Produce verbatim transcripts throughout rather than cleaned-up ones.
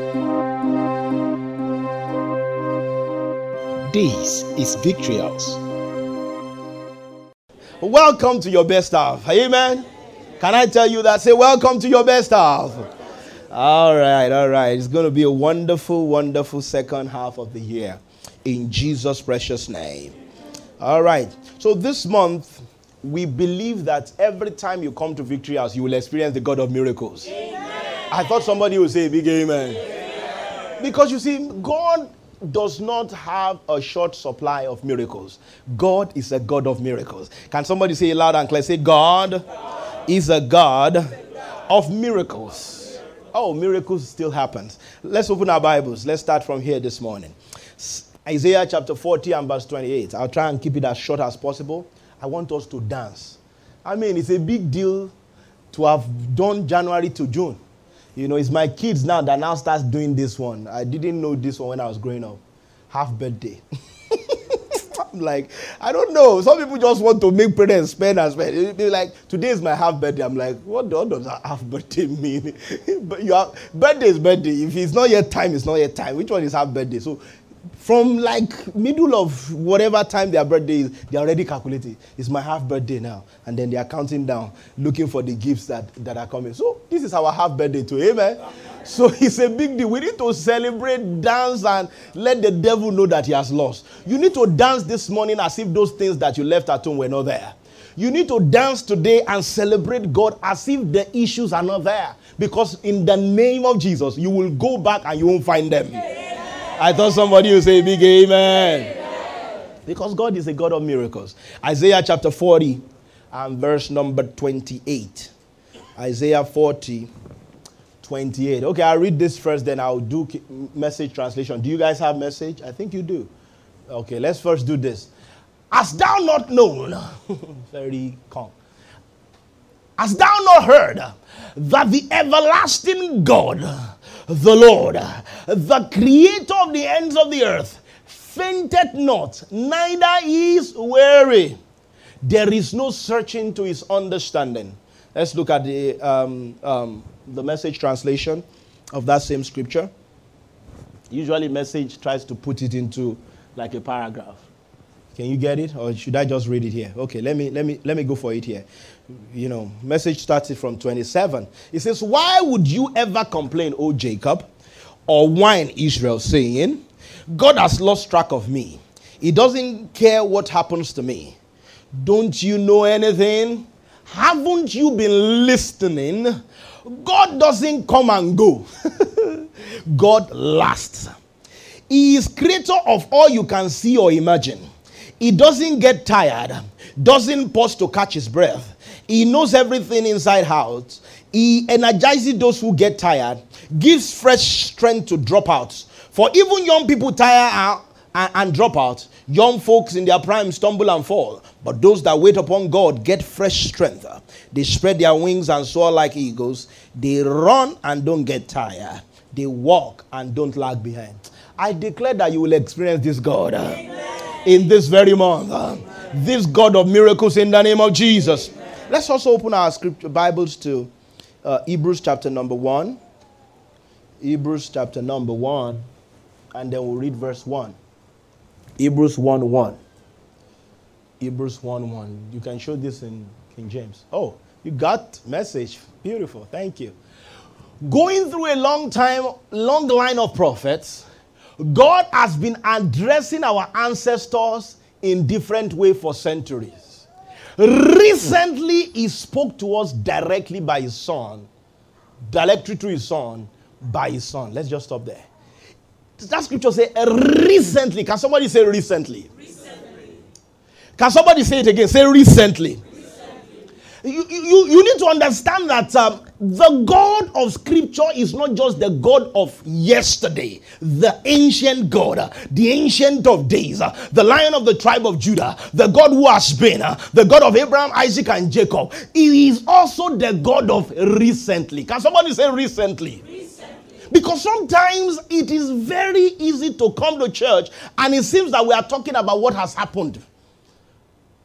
This is Victory House. Welcome to your best half. Amen. Can I tell you that? Say welcome to your best half. All right, all right. It's going to be a wonderful, wonderful second half of the year. In Jesus' precious name. All right. So this month, we believe that every time you come to Victory House, you will experience the God of miracles. Amen. I thought somebody would say a big amen. Amen. Because you see, God does not have a short supply of miracles. God is a God of miracles. Can somebody say it loud and clear? Say, God, God is a God, is a God of miracles. Oh, miracles still happens. Let's open our Bibles. Let's start from here this morning. Isaiah chapter forty and verse twenty-eight. I'll try and keep it as short as possible. I want us to dance. I mean, it's a big deal to have done January to June. You know, it's my kids now that now starts doing this one. I didn't know this one when I was growing up. Half birthday. I'm like, I don't know. Some people just want to make prayer and spend and spend. It'll be like, today is my half birthday. I'm like, what, what does half birthday mean? But you have, birthday is birthday. If it's not yet time, it's not yet time. Which one is half birthday? So from like middle of whatever time their birthday is, they're already calculating. It's my half birthday now. And then they are counting down, looking for the gifts that, that are coming. So this is our half birthday too. Amen. So it's a big deal. We need to celebrate, dance, and let the devil know that he has lost. You need to dance this morning as if those things that you left at home were not there. You need to dance today and celebrate God as if the issues are not there. Because in the name of Jesus, you will go back and you won't find them. I thought somebody would say big amen. Amen. Because God is a God of miracles. Isaiah chapter forty and verse number twenty-eight. Isaiah forty, twenty-eight. Okay, I'll read this first, then I'll do message translation. Do you guys have message? I think you do. Okay, let's first do this. Hast thou not known, very calm. Hast thou not heard that the everlasting God, the Lord, the creator of the ends of the earth, fainteth not, neither is weary. There is no searching to his understanding. Let's look at the, um, um, the message translation of that same scripture. Usually message tries to put it into like a paragraph. Can you get it? Or should I just read it here? Okay, let me let me let me go for it here. You know, message started from twenty-seven. It says, why would you ever complain, O Jacob, or whine, Israel, saying, God has lost track of me. He doesn't care what happens to me. Don't you know anything? Haven't you been listening? God doesn't come and go. God lasts. He is creator of all you can see or imagine. He doesn't get tired, doesn't pause to catch his breath. He knows everything inside out. He energizes those who get tired, gives fresh strength to drop out. For even young people tire out and, and drop out. Young folks in their prime stumble and fall. But those that wait upon God get fresh strength. They spread their wings and soar like eagles. They run and don't get tired. They walk and don't lag behind. I declare that you will experience this God. Amen. In this very month, uh, this God of miracles in the name of Jesus. Amen. Let's also open our scripture Bibles to uh, Hebrews chapter number one. Hebrews chapter number one, and then we'll read verse one. Hebrews one one. Hebrews one one. You can show this in King James. Oh, you got message. Beautiful. Thank you. Going through a long time, long line of prophets, God has been addressing our ancestors in different ways for centuries. Recently, he spoke to us directly by his son, directly through his son, by his son. Let's just stop there. That scripture says recently. Can somebody say recently? Recently. Can somebody say it again? Say recently. You, you, you need to understand that um, the God of Scripture is not just the God of yesterday, the ancient God, uh, the ancient of days, uh, the Lion of the tribe of Judah, the God who has been, uh, the God of Abraham, Isaac, and Jacob. He is also the God of recently. Can somebody say recently? Recently. Because sometimes it is very easy to come to church and it seems that we are talking about what has happened.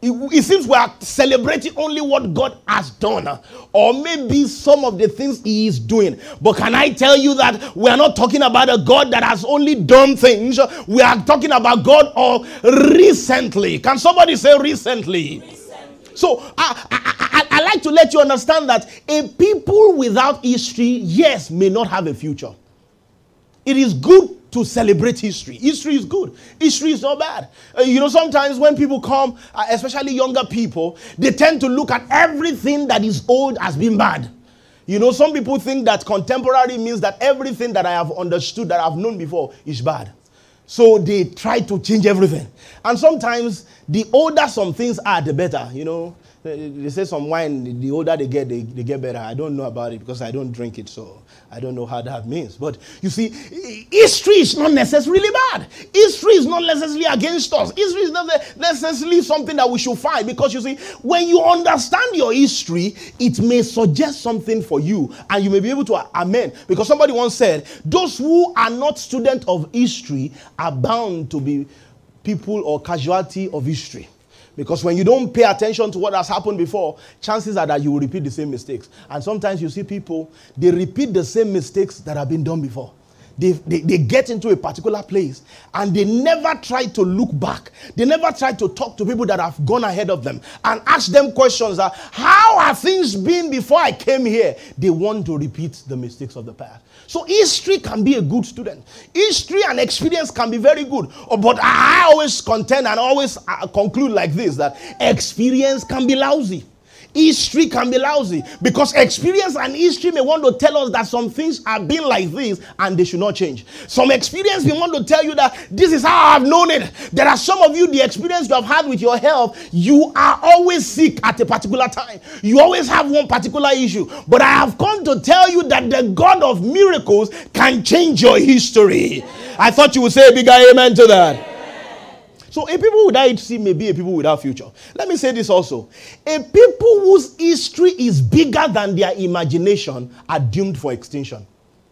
It, it seems we are celebrating only what God has done, or maybe some of the things he is doing. But can I tell you that we are not talking about a God that has only done things. We are talking about God of recently. Can somebody say recently? Recently. So I, I, I, I like to let you understand that a people without history, yes, may not have a future. It is good to celebrate history. History is good. History is not bad. Uh, you know, sometimes when people come, uh, especially younger people, they tend to look at everything that is old as being bad. You know, some people think that contemporary means that everything that I have understood, that I've known before, is bad. So they try to change everything. And sometimes the older some things are, the better. You know, they, they say some wine, the older they get, they, they get better. I don't know about it because I don't drink it, so I don't know how that means. But you see, history is not necessarily bad. History is not necessarily against us. History is not necessarily something that we should fight, because you see, when you understand your history, it may suggest something for you and you may be able to amend. Because somebody once said, those who are not students of history are bound to be people or casualty of history. Because when you don't pay attention to what has happened before, chances are that you will repeat the same mistakes. And sometimes you see people, they repeat the same mistakes that have been done before. They, they, they get into a particular place and they never try to look back. They never try to talk to people that have gone ahead of them and ask them questions that, how have things been before I came here? They want to repeat the mistakes of the past. So history can be a good student. History and experience can be very good. But I always contend and always conclude like this, that experience can be lousy. History can be lousy, because experience and history may want to tell us that some things have been like this and they should not change. Some experience may want to tell you that this is how I've known it. There are some of you, the experience you have had with your health, you are always sick at a particular time. You always have one particular issue. But I have come to tell you that the God of miracles can change your history. I thought you would say a bigger amen to that. So a people without history may be a people without future. Let me say this also. A people whose history is bigger than their imagination are doomed for extinction.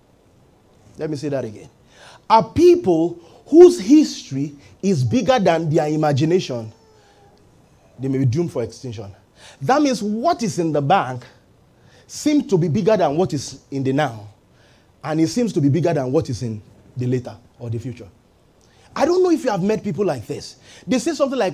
Let me say that again. A people whose history is bigger than their imagination, they may be doomed for extinction. That means what is in the bank seems to be bigger than what is in the now. And it seems to be bigger than what is in the later or the future. I don't know if you have met people like this. They say something like,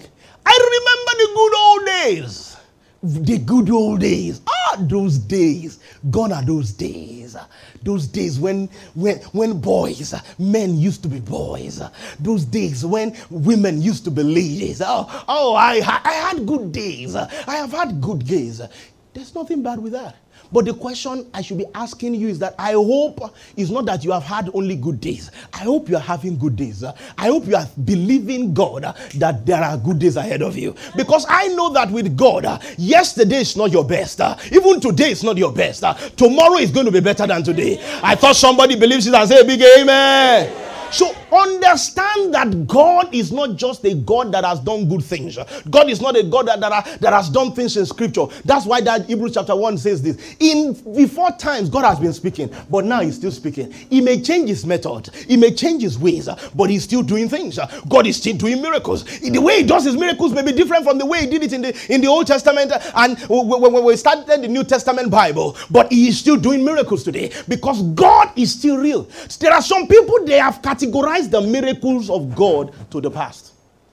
I remember the good old days. The good old days. Ah, those days. Gone are those days. Those days when, when, when boys, men used to be boys. Those days when women used to be ladies. Oh, oh I, I had good days. I have had good days. There's nothing bad with that. But the question I should be asking you is that I hope it's not that you have had only good days. I hope you are having good days. I hope you are believing God that there are good days ahead of you. Because I know that with God, yesterday is not your best. Even today is not your best. Tomorrow is going to be better than today. I thought somebody believes it and say a big amen. So understand that God is not just a God that has done good things. God is not a God that, that, are, that has done things in scripture. That's why that Hebrews chapter one says this. In before times, God has been speaking, but now he's still speaking. He may change his method. He may change his ways, but he's still doing things. God is still doing miracles. The way he does his miracles may be different from the way he did it in the, in the Old Testament and when we started the New Testament Bible. But he is still doing miracles today because God is still real. There are some people, they have categorized the miracles of God to the past,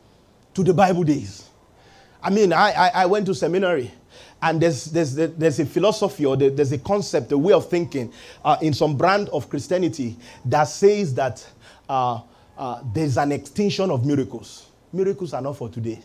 to the Bible days. I mean, I, I, I went to seminary, and there's, there's, there's a philosophy or there's a concept, a way of thinking uh, in some brand of Christianity that says that uh, uh, there's an extinction of miracles. Miracles are not for today.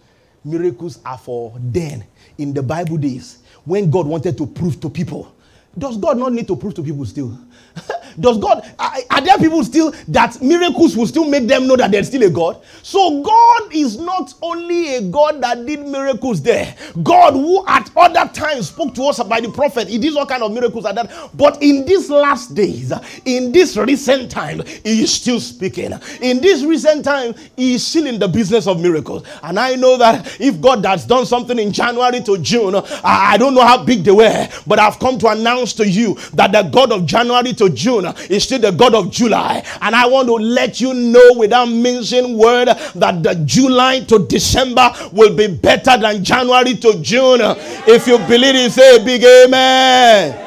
Miracles are for then, in the Bible days, when God wanted to prove to people. Does God not need to prove to people still? Does God, are, are there people still that miracles will still make them know that there's still a God? So God is not only a God that did miracles there. God who at other times spoke to us by the prophet, he did all kind of miracles like that. But in these last days, in this recent time, he is still speaking. In this recent time, he is still in the business of miracles. And I know that if God has done something in January to June, I don't know how big they were, but I've come to announce to you that the God of January to June is still the God of July. And I want to let you know without mentioning word that the July to December will be better than January to June. If you believe it, say a big amen.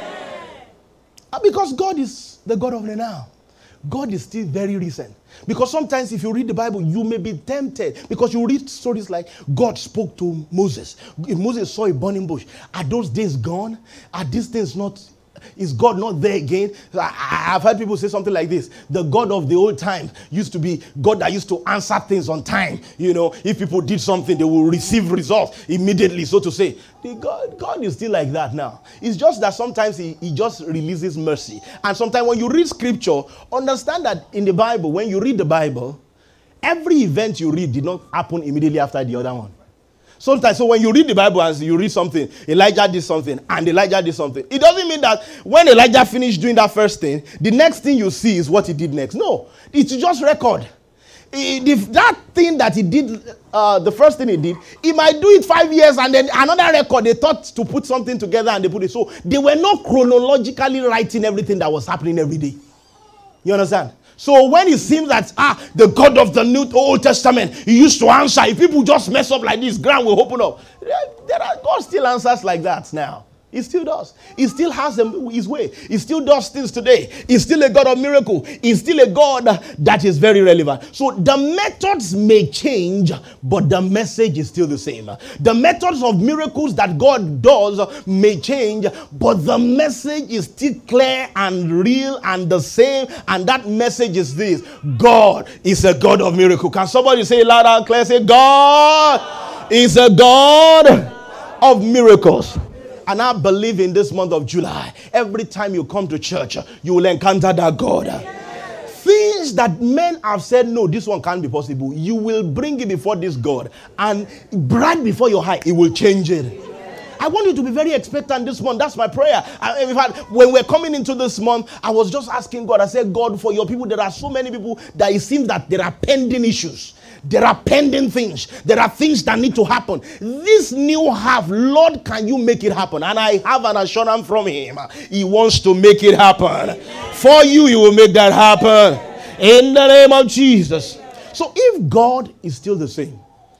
Because God is the God of the now. God is still very recent. Because sometimes if you read the Bible, you may be tempted. Because you read stories like God spoke to Moses. If Moses saw a burning bush, are those days gone? Are these things not... Is God not there again? I, I've heard people say something like this. The God of the old times used to be God that used to answer things on time. You know, if people did something, they will receive results immediately, so to say. The God, God is still like that now. It's just that sometimes he, he just releases mercy. And sometimes when you read scripture, understand that in the Bible, when you read the Bible, every event you read did not happen immediately after the other one. Sometimes, so when you read the Bible and you read something, Elijah did something, and Elijah did something. It doesn't mean that when Elijah finished doing that first thing, the next thing you see is what he did next. No, it's just record. If that thing that he did, uh, the first thing he did, he might do it five years and then another record, they thought to put something together and they put it. So they were not chronologically writing everything that was happening every day. You understand? So when it seems that, ah, the God of the New Old Testament, he used to answer. If people just mess up like this, ground will open up. There are, God still answers like that now. He still does. He still has his way. He still does things today. He's still a God of miracle. He's still a God that is very relevant. So the methods may change, but the message is still the same. The methods of miracles that God does may change, but the message is still clear and real and the same. And that message is this: God is a God of miracle. Can somebody say loud and clear? Say, God is a God of miracles. And I believe in this month of July, every time you come to church, you will encounter that God. Yes. Things that men have said, no, this one can't be possible. You will bring it before this God. And right before your eye, it will change it. Yes. I want you to be very expectant this month. That's my prayer. I, in fact, when we're coming into this month, I was just asking God. I said, God, for your people, there are so many people that it seems that there are pending issues. There are pending things. There are things that need to happen. This new half, Lord, can you make it happen? And I have an assurance from him. He wants to make it happen. For you, you will make that happen. In the name of Jesus. So if God is still the same,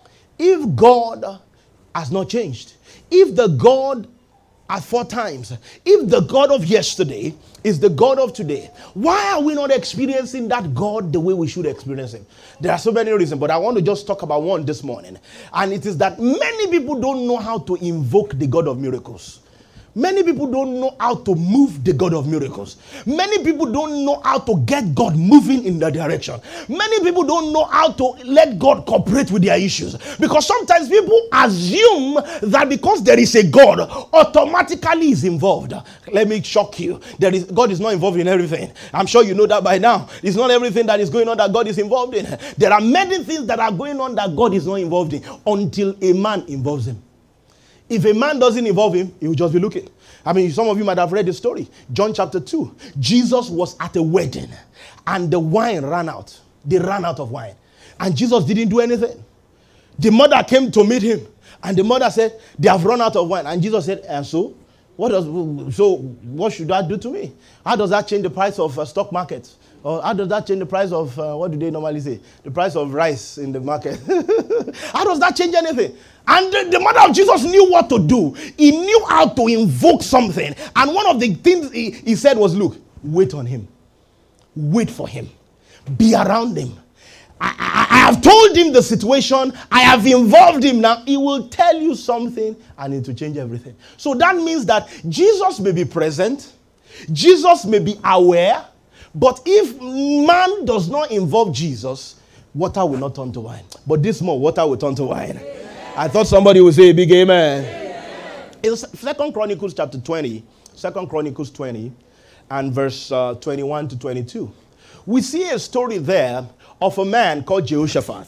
if God has not changed, if the God at four times, if the God of yesterday is the God of today, why are we not experiencing that God the way we should experience him? There are so many reasons, but I want to just talk about one this morning. And it is that many people don't know how to invoke the God of miracles. Many people don't know how to move the God of miracles. Many people don't know how to get God moving in that direction. Many people don't know how to let God cooperate with their issues. Because sometimes people assume that because there is a God, automatically is involved. Let me shock you. There is, God is not involved in everything. I'm sure you know that by now. It's not everything that is going on that God is involved in. There are many things that are going on that God is not involved in until a man involves him. If a man doesn't involve him, he will just be looking. I mean, some of you might have read the story. John chapter two. Jesus was at a wedding and the wine ran out. They ran out of wine. And Jesus didn't do anything. The mother came to meet him. And the mother said, they have run out of wine. And Jesus said, and so? What does, so what should that do to me? How does that change the price of uh, stock market? Or how does that change the price of, uh, what do they normally say? The price of rice in the market. How does that change anything? And the, the mother of Jesus knew what to do. He knew how to invoke something. And one of the things he, he said was, look, wait on him. Wait for him. Be around him. I, I, I have told him the situation. I have involved him now. He will tell you something and it will change everything. So that means that Jesus may be present. Jesus may be aware. But if man does not involve Jesus, water will not turn to wine. But this more, water will turn to wine. Amen. I thought somebody would say a big amen. Amen. In Second Chronicles chapter twenty, Second Chronicles twenty, and verse uh, twenty-one to twenty-two, we see a story there of a man called Jehoshaphat.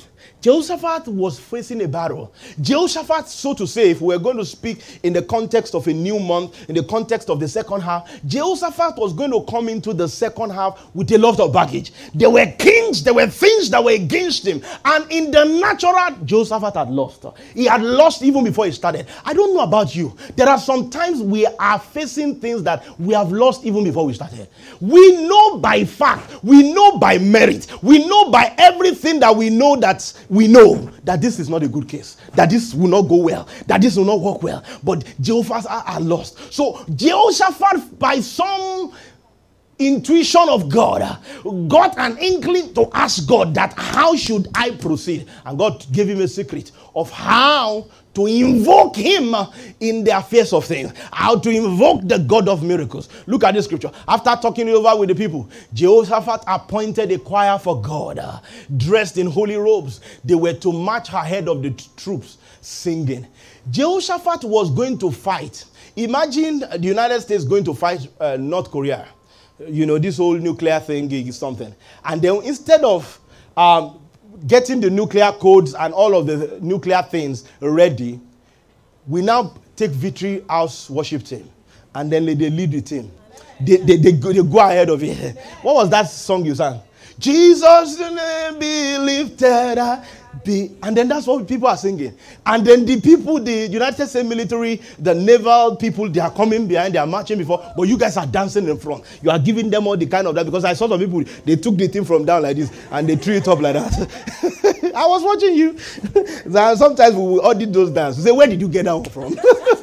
Jehoshaphat was facing a battle. Jehoshaphat, so to say, if we're going to speak in the context of a new month, in the context of the second half, Jehoshaphat was going to come into the second half with a lot of baggage. There were kings, there were things that were against him. And in the natural, Jehoshaphat had lost. He had lost even before he started. I don't know about you. There are some times we are facing things that we have lost even before we started. We know by fact, we know by merit, we know by everything that we know that we know that this is not a good case, that this will not go well, that this will not work well. But Jehoshaphat are, are lost. So Jehoshaphat, by some intuition of God, got an inkling to ask God that how should I proceed? And God gave him a secret of how to invoke him in the affairs of things, how to invoke the God of miracles. Look at this scripture. After talking it over with the people, Jehoshaphat appointed a choir for God, uh, dressed in holy robes. They were to march ahead of the t- troops, singing. Jehoshaphat was going to fight. Imagine the United States going to fight uh, North Korea. You know, this whole nuclear thing is something. And then instead of um, getting the nuclear codes and all of the nuclear things ready, we now take Victory House worship team. And then they lead the team. They, they, they, go, they go ahead of it. What was that song you sang? Jesus, the name be lifted up. Be, and then that's what people are singing. And then the people, the United States military, the naval people, they are coming behind, they are marching before, but you guys are dancing in front. You are giving them all the kind of that, because I saw some people, they took the thing from down like this and they threw it up like that. I was watching you. Sometimes we will audit those dances. We say, where did you get that one from?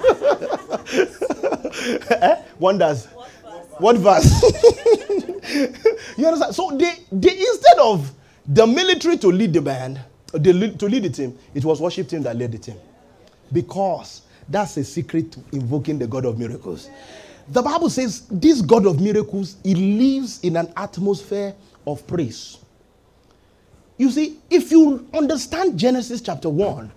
eh? Wonders. What verse? You understand? So they, they instead of the military to lead the band, the lead, to lead the team, it was worship team that led the team. Because that's a secret to invoking the God of miracles. The Bible says this God of miracles, he lives in an atmosphere of praise. You see, if you understand Genesis chapter one,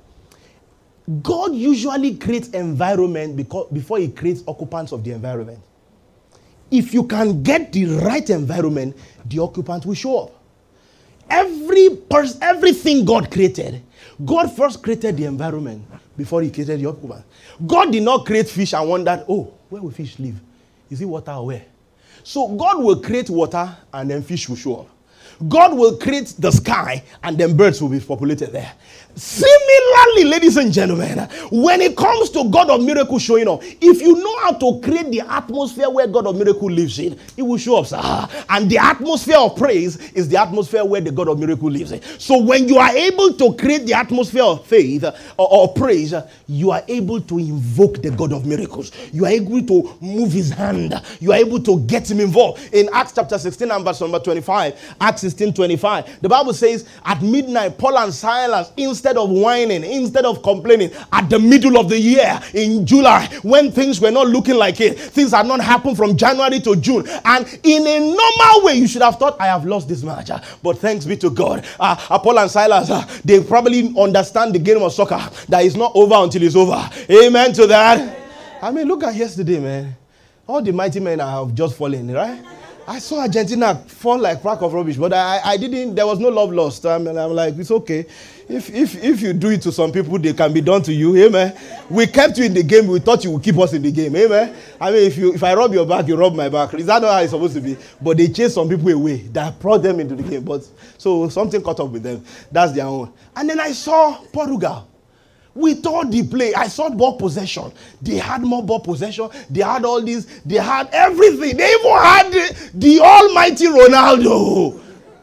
God usually creates environment because, before he creates occupants of the environment. If you can get the right environment, the occupant will show up. Every person, everything God created, God first created the environment before he created the occupant. God did not create fish and wondered, oh, where will fish live? Is it water or where? So God will create water and then fish will show up. God will create the sky and then birds will be populated there. Similarly, ladies and gentlemen, when it comes to God of miracle showing up, if you know how to create the atmosphere where God of miracle lives in, it will show up, sir. And the atmosphere of praise is the atmosphere where the God of miracle lives in. So when you are able to create the atmosphere of faith or, or praise, you are able to invoke the God of miracles. You are able to move his hand. You are able to get him involved. In Acts chapter sixteen and verse number twenty-five, Acts sixteen twenty-five, the Bible says, at midnight, Paul and Silas, instead of whining, instead of complaining, at the middle of the year in July, when things were not looking like it, things had not happened from January to June, and in a normal way you should have thought, I have lost this match, but thanks be to God, uh, Paul and Silas, uh, they probably understand the game of soccer, that is not over until it's over. Amen to that. Amen. I mean, look at yesterday, man. All the mighty men have just fallen, right? I saw Argentina fall like crack of rubbish, but I, I didn't, there was no love lost. I mean, I'm like, it's okay. If, if, if you do it to some people, they can be done to you. Amen. We kept you in the game. We thought you would keep us in the game. Amen. I mean, if you if I rub your back, you rub my back. Is that not how it's supposed to be? But they chased some people away that brought them into the game. But so something caught up with them. That's their own. And then I saw Portugal. With all the play, I saw ball possession. They had more ball possession. They had all this. They had everything. They even had the, the almighty Ronaldo.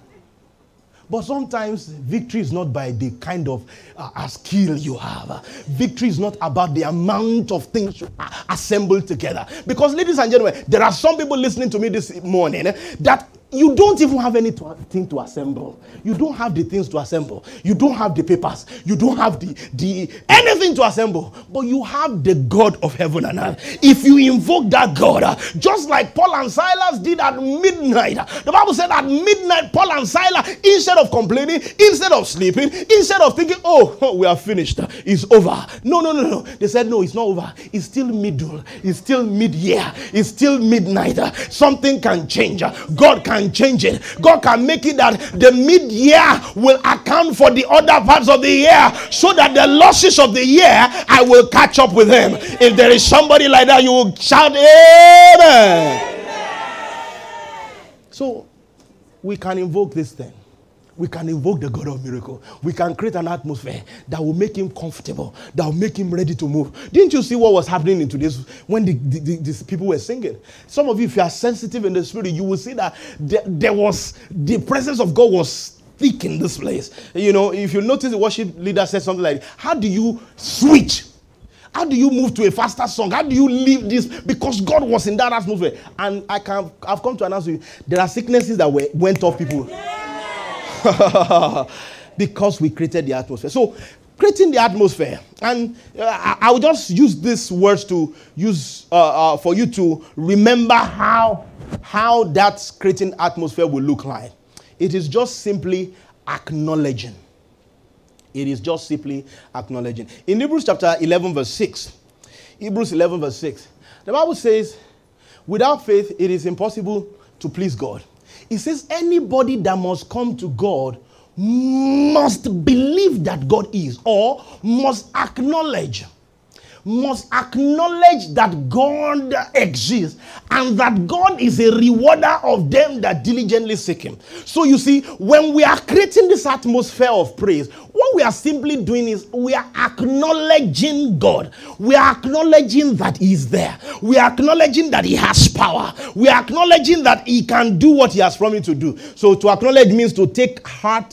But sometimes victory is not by the kind of uh, skill you have. Uh, victory is not about the amount of things you uh, assemble together. Because, ladies and gentlemen, there are some people listening to me this morning uh, that you don't even have anything to assemble. You don't have the things to assemble. You don't have the papers. You don't have the, the anything to assemble. But you have the God of heaven and earth. If you invoke that God, uh, just like Paul and Silas did at midnight. Uh, the Bible said at midnight, Paul and Silas, instead of complaining, instead of sleeping, instead of thinking, oh, oh we are finished. Uh, it's over. No, no, no, no. They said, no, it's not over. It's still middle. It's still mid-year. It's still midnight. Uh, something can change. Uh, God can can change it. God can make it that the mid-year will account for the other parts of the year, so that the losses of the year, I will catch up with them. If there is somebody like that, you will shout amen. Amen. So we can invoke this thing. We can invoke the God of miracle. We can create an atmosphere that will make him comfortable, that will make him ready to move. Didn't you see what was happening in today's, when the, the, the, these people were singing? Some of you, if you are sensitive in the spirit, you will see that there, there was, the presence of God was thick in this place. You know, if you notice, the worship leader said something like, how do you switch? How do you move to a faster song? How do you leave this? Because God was in that atmosphere. And I can, I've come to announce to you, there are sicknesses that were, went off people. Because we created the atmosphere. So, creating the atmosphere. And uh, I, I will just use these words to use uh, uh, for you to remember how, how that creating atmosphere will look like. It is just simply acknowledging. It is just simply acknowledging. In Hebrews chapter eleven, verse six, Hebrews eleven, verse six, the Bible says, without faith, it is impossible to please God. It says anybody that must come to God must believe that God is, or must acknowledge, must acknowledge that God exists, and that God is a rewarder of them that diligently seek him. So you see, when we are creating this atmosphere of praise, what we are simply doing is we are acknowledging God. We are acknowledging that he is there. We are acknowledging that he has power. We are acknowledging that he can do what he has promised to do. So to acknowledge means to take heart,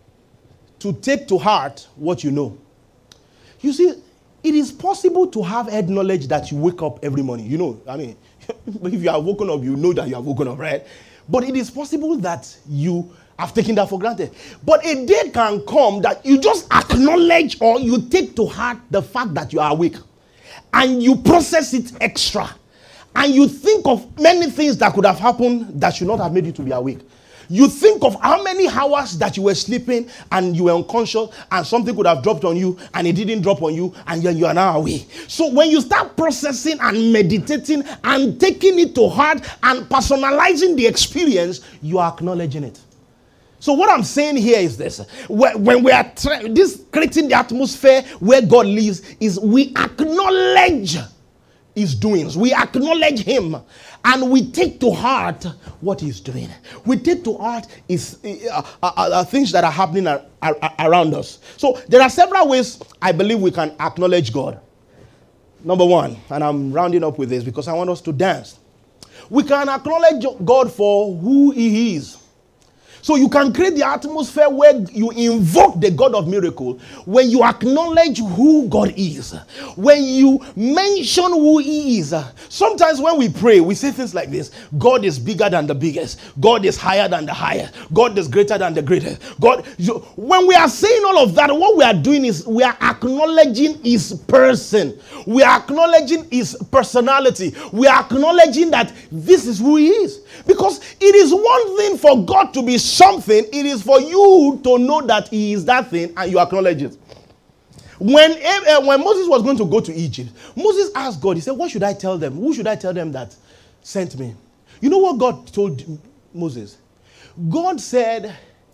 to take to heart what you know. You see, it is possible to have head knowledge that you wake up every morning. You know, I mean, if you are woken up, you know that you are woken up, right? But it is possible that you have taken that for granted. But a day can come that you just acknowledge, or you take to heart the fact that you are awake. And you process it extra. And you think of many things that could have happened that should not have made you to be awake. You think of how many hours that you were sleeping and you were unconscious, and something could have dropped on you and it didn't drop on you, and you are now away. So when you start processing and meditating and taking it to heart and personalizing the experience, you are acknowledging it. So what I'm saying here is this. When we are tra- this creating the atmosphere where God lives, is we acknowledge his doings. We acknowledge him. And we take to heart what he's doing. We take to heart is uh, uh, uh, things that are happening ar- ar- around us. So there are several ways I believe we can acknowledge God. Number one, and I'm rounding up with this because I want us to dance. We can acknowledge God for who he is. So you can create the atmosphere where you invoke the God of miracle, when you acknowledge who God is, when you mention who he is. Sometimes when we pray, we say things like this: God is bigger than the biggest. God is higher than the highest. God is greater than the greatest. God. So when we are saying all of that, what we are doing is we are acknowledging his person. We are acknowledging his personality. We are acknowledging that this is who he is. Because it is one thing for God to be something, it is for you to know that he is that thing and you acknowledge it. When, uh, when Moses was going to go to Egypt, Moses asked God, he said, what should I tell them? Who should I tell them that sent me? You know what God told Moses? God said,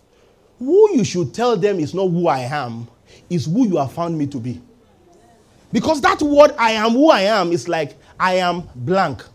who you should tell them is not who I am, is who you have found me to be. Because that word I am who I am is like I am blank.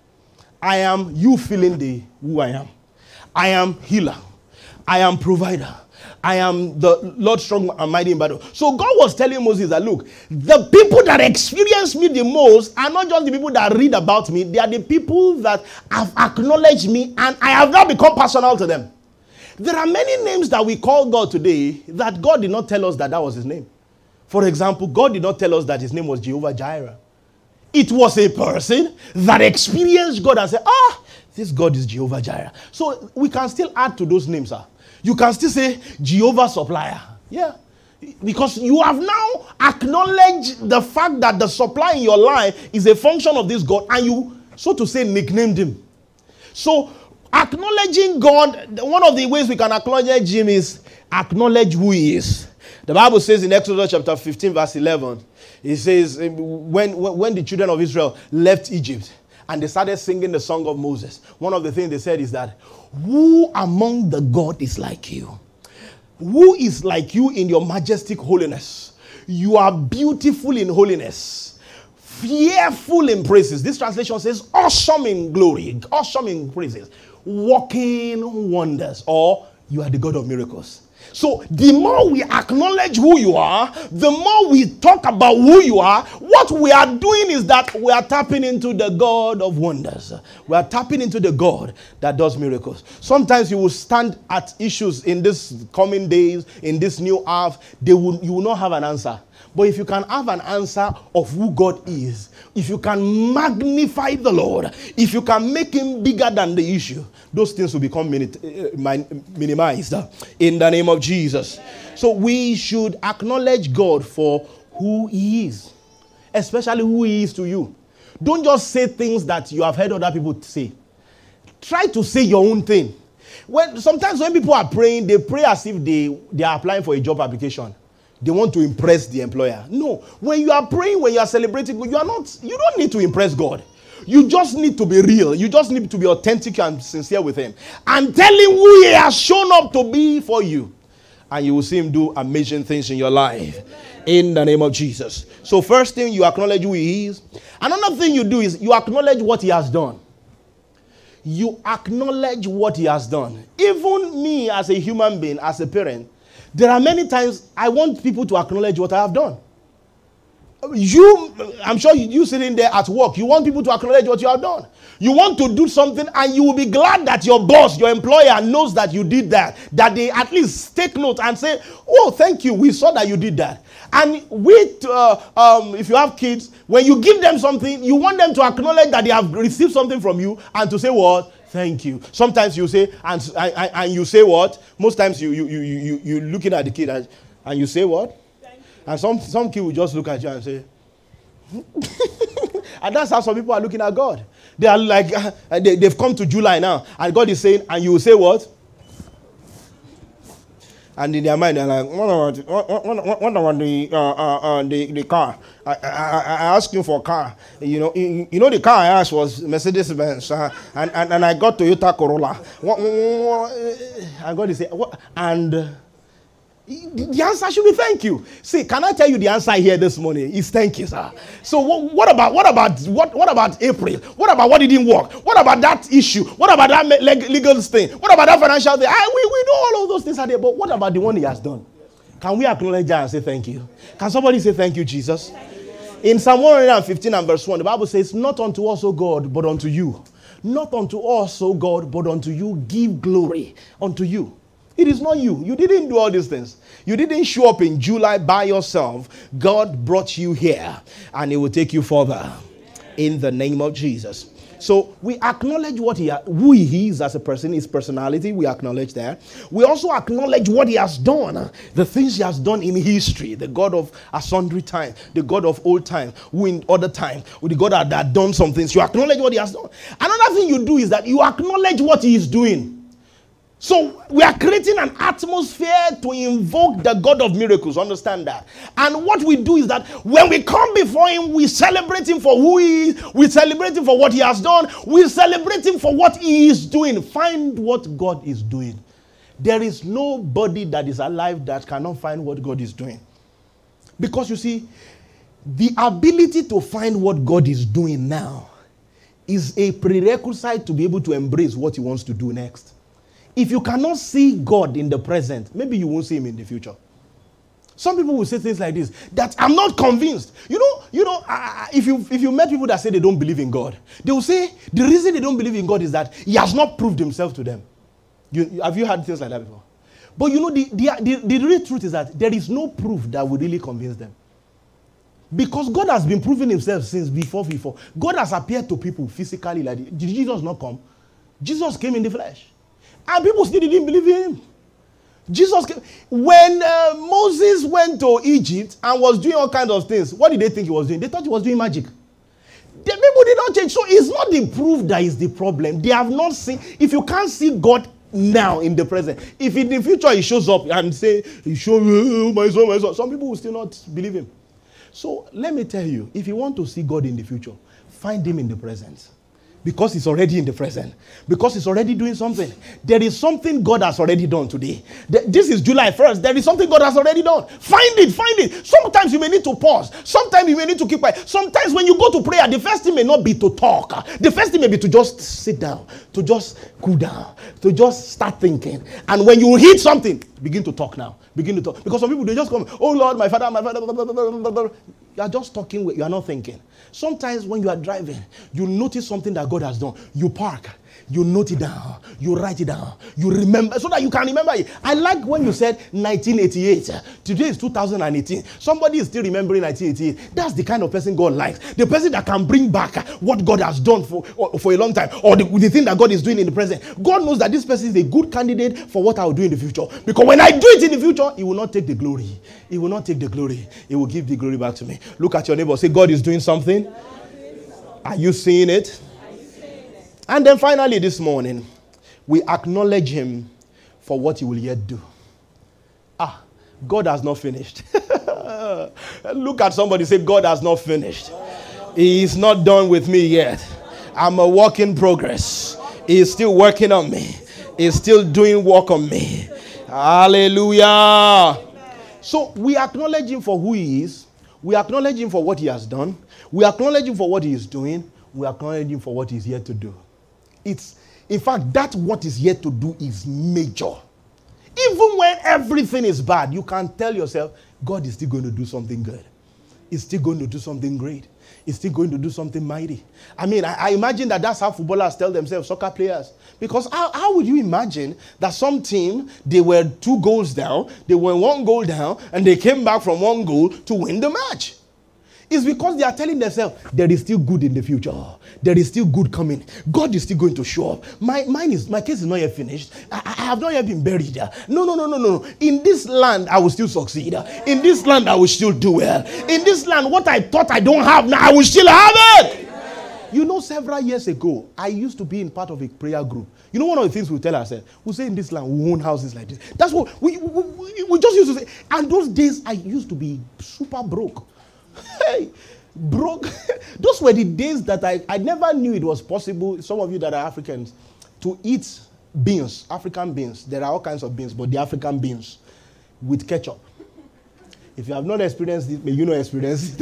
I am you feeling the who I am. I am healer. I am provider. I am the Lord strong and mighty in battle. So God was telling Moses that, look, the people that experience me the most are not just the people that read about me. They are the people that have acknowledged me and I have now become personal to them. There are many names that we call God today that God did not tell us that that was his name. For example, God did not tell us that his name was Jehovah Jireh. It was a person that experienced God and said, ah, this God is Jehovah Jireh. So we can still add to those names, sir. You can still say Jehovah Supplier. Yeah. Because you have now acknowledged the fact that the supply in your life is a function of this God, and you, so to say, nicknamed him. So acknowledging God, one of the ways we can acknowledge him is acknowledge who he is. The Bible says in Exodus chapter fifteen, verse eleven, it says, when, when the children of Israel left Egypt, and they started singing the song of Moses, one of the things they said is that, who among the God is like you? Who is like you in your majestic holiness? You are beautiful in holiness, fearful in praises. This translation says awesome in glory, awesome in praises, working wonders, or you are the God of miracles. So the more we acknowledge who you are, the more we talk about who you are, what we are doing is that we are tapping into the God of wonders. We are tapping into the God that does miracles. Sometimes you will stand at issues in this coming days, in this new half, they will, you will not have an answer. But if you can have an answer of who God is, if you can magnify the Lord, if you can make him bigger than the issue, those things will become minimized in the name of Jesus. So we should acknowledge God for who he is, especially who he is to you. Don't just say things that you have heard other people say. Try to say your own thing. When sometimes when people are praying, they pray as if they, they are applying for a job application. They want to impress the employer. No. When you are praying, when you are celebrating, you are not, you don't need to impress God. You just need to be real. You just need to be authentic and sincere with him. And tell him who he has shown up to be for you. And you will see him do amazing things in your life. In the name of Jesus. So first thing, you acknowledge who he is. Another thing you do is you acknowledge what he has done. You acknowledge what he has done. Even me as a human being, as a parent, there are many times I want people to acknowledge what I have done. You, I'm sure you, you sitting there at work, you want people to acknowledge what you have done. You want to do something and you will be glad that your boss, your employer knows that you did that. That they at least take note and say, oh, thank you, we saw that you did that. And with, uh, um, if you have kids, when you give them something, you want them to acknowledge that they have received something from you and to say what? Thank you. Sometimes you say, and, and, and you say what? Most times you, you, you, you, you looking at the kid and, and you say what? And some, some kid will just look at you and say, and that's how some people are looking at God. They are like, uh, they, they've come to July now, and God is saying, and you will say what? And in their mind, they're like, what about, what, what, what about the, uh, uh, uh, the, the car? I, I, I asked you for a car. You know, you, you know the car I asked was Mercedes-Benz, uh, and, and, and I got Toyota Corolla. What, what, and God is saying, what? And uh, the answer should be thank you. See, can I tell you the answer here this morning? Is thank you, sir. So what, what about what about what what about April? What about what didn't work? What about that issue? What about that legal thing? What about that financial thing? I, we, we know all of those things are there, but what about the one he has done? Can we acknowledge that and say thank you? Can somebody say thank you, Jesus? In Psalm one hundred fifteen and verse one, the Bible says, not unto us, O God, but unto you. Not unto us, O God, but unto you give glory unto you. It is not you. You didn't do all these things. You didn't show up in July by yourself. God brought you here, and he will take you further in the name of Jesus. So we acknowledge what he, who he is as a person, his personality. We acknowledge that. We also acknowledge what he has done, the things he has done in history. The God of a sundry time, the God of old time, who in other time, with the God that had done some things. You acknowledge what he has done. Another thing you do is that you acknowledge what he is doing. So we are creating an atmosphere to invoke the God of miracles. Understand that. And what we do is that when we come before him, we celebrate him for who he is. We celebrate him for what he has done. We celebrate him for what he is doing. Find what God is doing. There is nobody that is alive that cannot find what God is doing. Because you see, the ability to find what God is doing now is a prerequisite to be able to embrace what he wants to do next. If you cannot see God in the present, maybe you won't see him in the future. Some people will say things like this, that I'm not convinced. You know, you know, uh, if you if you met people that say they don't believe in God, they will say the reason they don't believe in God is that he has not proved himself to them. You, have you heard things like that before? But you know, the, the, the, the real truth is that there is no proof that will really convince them. Because God has been proving himself since before before. God has appeared to people physically. Like, did Jesus not come? Jesus came in the flesh. And people still didn't believe in him. Jesus came. When uh, Moses went to Egypt and was doing all kinds of things, what did they think he was doing? They thought he was doing magic. The people did not change. So it's not the proof that is the problem. They have not seen. If you can't see God now in the present, if in the future he shows up and say, he showed me, oh, my son, my son, some people will still not believe him. So let me tell you, if you want to see God in the future, find him in the present. Because it's already in the present. Because it's already doing something. There is something God has already done today. This is July first. There is something God has already done. Find it, find it. Sometimes you may need to pause. Sometimes you may need to keep quiet. Sometimes when you go to prayer, the first thing may not be to talk. The first thing may be to just sit down, to just cool down, to just start thinking. And when you hit something, begin to talk now. Begin to talk. Because some people, they just come, oh Lord, my father, my father, blah, blah, blah, blah, blah. You are just talking, you are not thinking. Sometimes when you are driving, you notice something that God has done. You park, you note it down, you write it down, you remember, so that you can remember it. I like when you said nineteen eighty-eight. Today is two thousand eighteen. Somebody is still remembering nineteen eighty-eight. That's the kind of person God likes. The person that can bring back what God has done for, for a long time, or the, the thing that God is doing in the present. God knows that this person is a good candidate for what I will do in the future. Because when I do it in the future, he will not take the glory. He will not take the glory. He will give the glory back to me. Look at your neighbor. Say, God is doing something. Are you seeing it? And then finally this morning, we acknowledge him for what he will yet do. Ah, God has not finished. Look at somebody, say, God has not finished. He is not done with me yet. I'm a work in progress. He is still working on me. He is still doing work on me. Hallelujah. So we acknowledge him for who he is. We acknowledge him for what he has done. We acknowledge him for what he is doing. We acknowledge him for what he is yet to do. It's, in fact, that what is yet to do is major. Even when everything is bad, you can tell yourself, God is still going to do something good. He's still going to do something great. He's still going to do something mighty. I mean, I, I imagine that that's how footballers tell themselves, soccer players. Because how, how would you imagine that some team, they were two goals down, they were one goal down, and they came back from one goal to win the match? It's because they are telling themselves, there is still good in the future. There is still good coming. God is still going to show up. My, mine is, my case is not yet finished. I, I have not yet been buried. No, no, no, no, no. In this land, I will still succeed. In this land, I will still do well. In this land, what I thought I don't have now, I will still have it. You know, several years ago, I used to be in part of a prayer group. You know, one of the things we tell ourselves, we say in this land, we own houses like this. That's what we, we, we, we just used to say. And those days, I used to be super broke. Hey, broke. Those were the days that I, I never knew it was possible, some of you that are Africans, to eat beans, African beans. There are all kinds of beans, but the African beans with ketchup. If you have not experienced it, may you not experience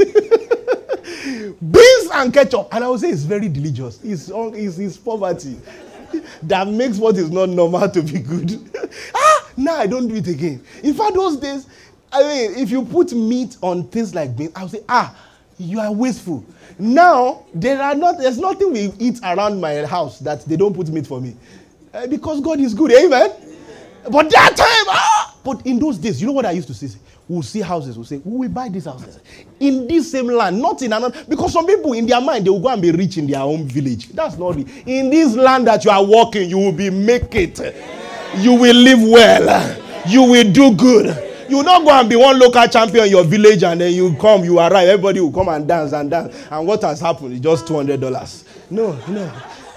it. Beans and ketchup. And I would say it's very delicious. It's, it's, it's poverty that makes what is not normal to be good. ah, now I don't do it again. In fact, those days, I mean, if you put meat on things like beans, I would say, ah, you are wasteful. Now, there are not, there's nothing we eat around my house that they don't put meat for me. Uh, because God is good, amen? But that time, ah! But in those days, you know what I used to say? We'll see houses, we'll say, we will buy these houses. In this same land, not in another. Because some people, in their mind, they will go and be rich in their own village. That's not it. In this land that you are walking, you will be make it. You will live well. You will do good. You will not go and be one local champion in your village and then you come, you arrive, everybody will come and dance and dance. And what has happened is just two hundred dollars. No, no.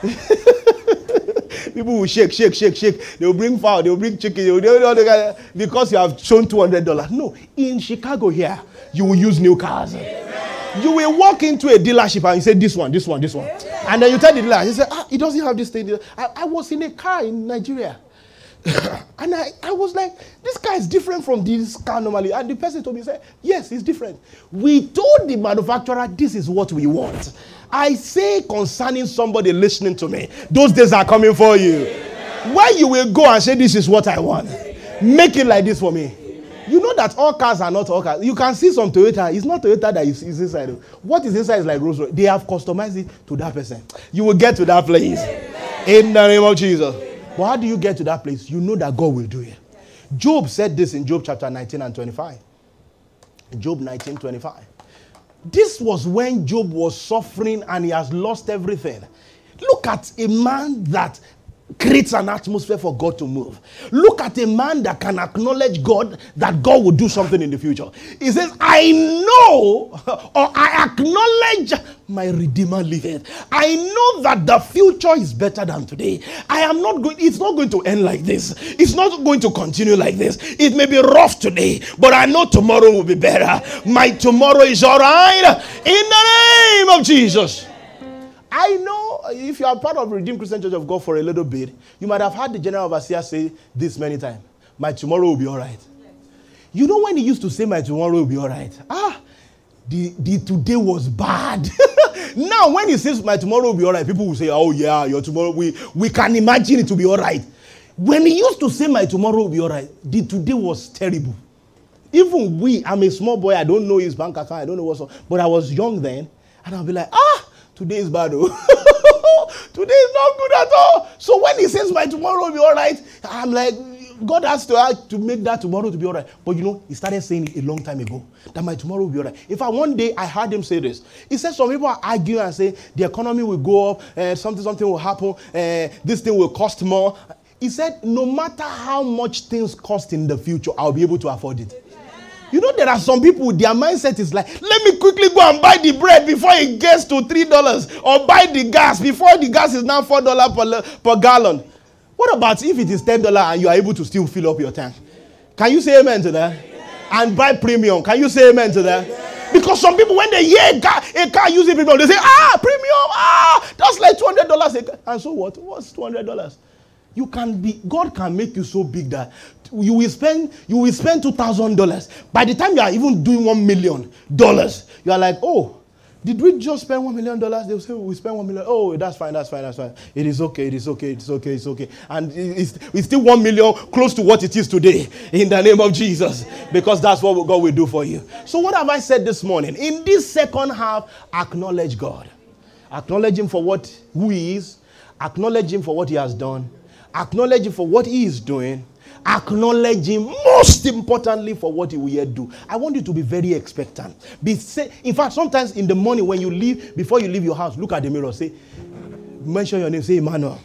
People will shake, shake, shake, shake. They will bring fowl, they will bring chicken, they will do all the guy because you have shown two hundred dollars. No, in Chicago here, you will use new cars. Amen. You will walk into a dealership and you say, this one, this one, this one. Amen. And then you tell the dealer, he said, ah, he doesn't have this thing. I, I was in a car in Nigeria. And I, I was like, this car is different from this car normally. And the person told me, said, yes, it's different. We told the manufacturer, this is what we want. I say concerning somebody listening to me, those days are coming for you. Amen. Where you will go and say, this is what I want. Amen. Make it like this for me. Amen. You know that all cars are not all cars. You can see some Toyota. It's not Toyota that is, is inside. What is inside is like Rolls Royce. They have customized it to that person. You will get to that place. Amen. In the name of Jesus. But how do you get to that place? You know that God will do it. Job said this in Job chapter nineteen and twenty-five. Job nineteen, twenty-five. This was when Job was suffering and he has lost everything. Look at a man that creates an atmosphere for God to move. Look at a man that can acknowledge God, that God will do something in the future. He says, I know or I acknowledge my Redeemer liveth. I know that the future is better than today. I am not going, it's not going to end like this. It's not going to continue like this. It may be rough today, but I know tomorrow will be better. My tomorrow is all right in the name of Jesus. I know if you are part of Redeemed Christian Church of God for a little bit, you might have heard the general overseer say this many times. My tomorrow will be all right. You know when he used to say my tomorrow will be all right? Ah, the, the today was bad. Now when he says my tomorrow will be all right, people will say, oh yeah, your tomorrow, we, we can imagine it to be all right. When he used to say my tomorrow will be all right, the today was terrible. Even we, I'm a small boy, I don't know his bank account, I don't know what's up, but I was young then, and I'll be like, ah, today is bad. Oh. Today is not good at all. So when he says my tomorrow will be all right, I'm like, God has to act to make that tomorrow to be all right. But you know, he started saying it a long time ago, that my tomorrow will be all right. In fact, one day I heard him say this. He said some people are arguing and say the economy will go up, uh, something, something will happen, uh, this thing will cost more. He said, no matter how much things cost in the future, I'll be able to afford it. You know, there are some people, their mindset is like, let me quickly go and buy the bread before it gets to three dollars, or buy the gas before the gas is now four dollars per, per gallon. What about if it is ten dollars and you are able to still fill up your tank? Can you say amen to that? And buy premium. Can you say amen to that? Because some people, when they hear a car, a car using premium, they say, ah, premium, ah, that's like two hundred dollars. And so what? What's two hundred dollars? You can be, God can make you so big that you will spend, you will spend two thousand dollars. By the time you are even doing one million dollars, you are like, oh, did we just spend one million dollars? They will say, we spent one million. Oh, that's fine, that's fine, that's fine. It is okay, it is okay, it's okay, it's okay. And it's, it's still one million close to what it is today in the name of Jesus. Because that's what God will do for you. So what have I said this morning? In this second half, acknowledge God. Acknowledge him for what, who he is. Acknowledge him for what he has done. Acknowledge him for what he is doing. Acknowledge him most importantly for what he will yet do. I want you to be very expectant. Be say, in fact, sometimes in the morning when you leave, before you leave your house, look at the mirror, say, mention your name, say, Emmanuel,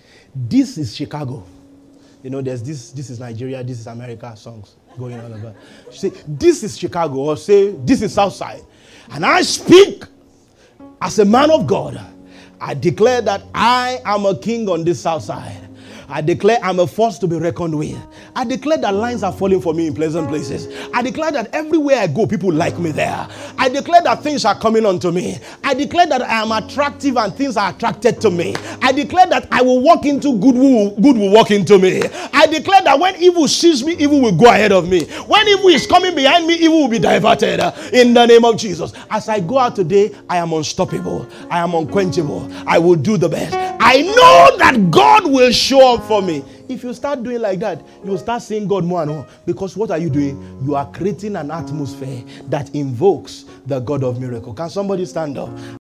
this is Chicago. You know, there's this, this is Nigeria, this is America songs going on about. Say, this is Chicago, or say, this is Southside. And I speak as a man of God. I declare that I am a king on this Southside. I declare I'm a force to be reckoned with. I declare that lines are falling for me in pleasant places. I declare that everywhere I go, people like me there. I declare that things are coming unto me. I declare that I am attractive and things are attracted to me. I declare that I will walk into good, will, good will walk into me. I declare that when evil sees me, evil will go ahead of me. When evil is coming behind me, evil will be diverted in the name of Jesus. As I go out today, I am unstoppable. I am unquenchable. I will do the best. I know that God will show up for me. If you start doing like that, you will start seeing God more and more. Because what are you doing? You are creating an atmosphere that invokes the God of miracle. Can somebody stand up?